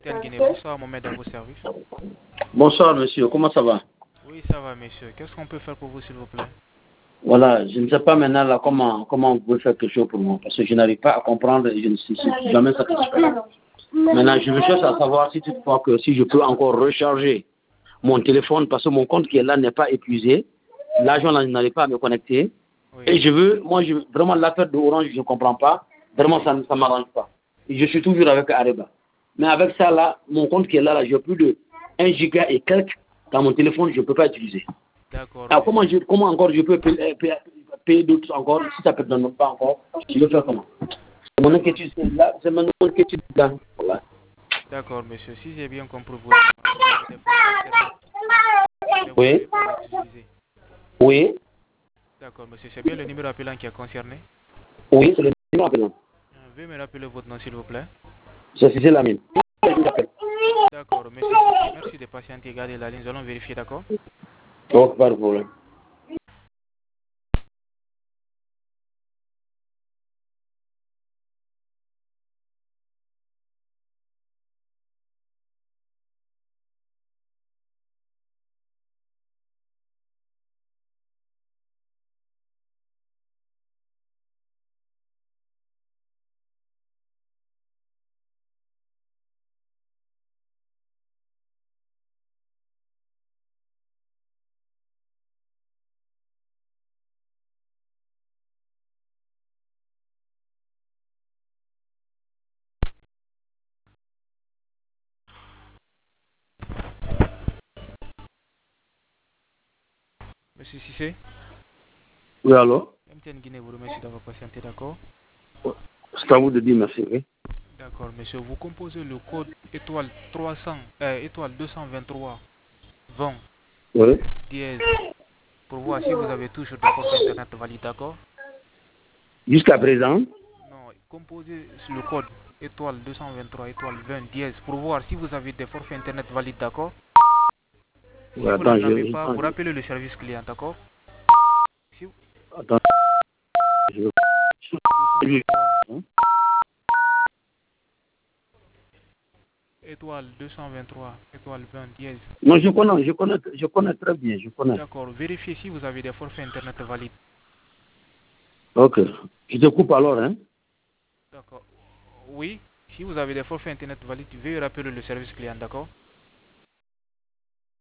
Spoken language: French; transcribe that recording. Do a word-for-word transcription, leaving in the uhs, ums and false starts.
Guinée, bonsoir, Mohamed à vos services. Bonsoir monsieur, comment ça va? Oui, ça va monsieur. Qu'est-ce qu'on peut faire pour vous s'il vous plaît? Voilà, je ne sais pas maintenant là comment, comment vous pouvez faire quelque chose pour moi, parce que je n'arrive pas à comprendre et je ne suis jamais satisfait. Maintenant, je veux chercher à savoir si toutefois que si je peux encore recharger mon téléphone, parce que mon compte qui est là n'est pas épuisé, l'argent là, je n'arrive pas à me connecter. Oui. Et je veux, moi, je, vraiment l'affaire de Orange, je ne comprends pas, vraiment ça ne m'arrange pas. Et je suis toujours avec Areba. Mais avec ça là, mon compte qui est là, là j'ai plus de un giga et quelques dans mon téléphone, je ne peux pas utiliser. D'accord. Alors comment, je, comment encore je peux payer, payer, payer d'autres encore, si ça ne peut pas encore, je vais faire comment? C'est mon inquiétude là, c'est mon inquiétude là. Voilà. D'accord, monsieur. Si j'ai bien compris votre oui. Oui. D'accord, monsieur. C'est bien le numéro appelant qui est concerné? Oui, c'est le numéro appelant. Veuillez me rappeler votre nom, s'il vous plaît. C'est Cissé Lamine. D'accord, monsieur. Merci de patienter. Gardez la ligne. Nous allons vérifier, d'accord? Oh, pas de problème. Monsieur Cissé? Oui, allô? M T N Guinée vous remercie d'avoir patienté, d'accord? C'est à vous de dire merci, oui. D'accord, monsieur. Vous composez le code étoile trois cents, euh, étoile deux cent vingt-trois, vingt, oui. dièse, pour voir si vous avez toujours des forfaits internet valides, d'accord? Jusqu'à présent? Non, composez le code étoile deux cent vingt-trois, étoile vingt, dièse, pour voir si vous avez des forfaits internet valides, d'accord? Si Oui, vous attends, n'en je... avez pas, Attends, vous rappelez le service client, d'accord? Si vous... Attends. Je... Étoile deux cent vingt-trois, étoile vingt, dièse. Non, je connais, je connais, je connais très bien, je connais. D'accord, vérifiez si vous avez des forfaits internet valides. Ok, je te coupe alors, hein? D'accord. Oui, si vous avez des forfaits internet valides, veuillez rappeler le service client, d'accord?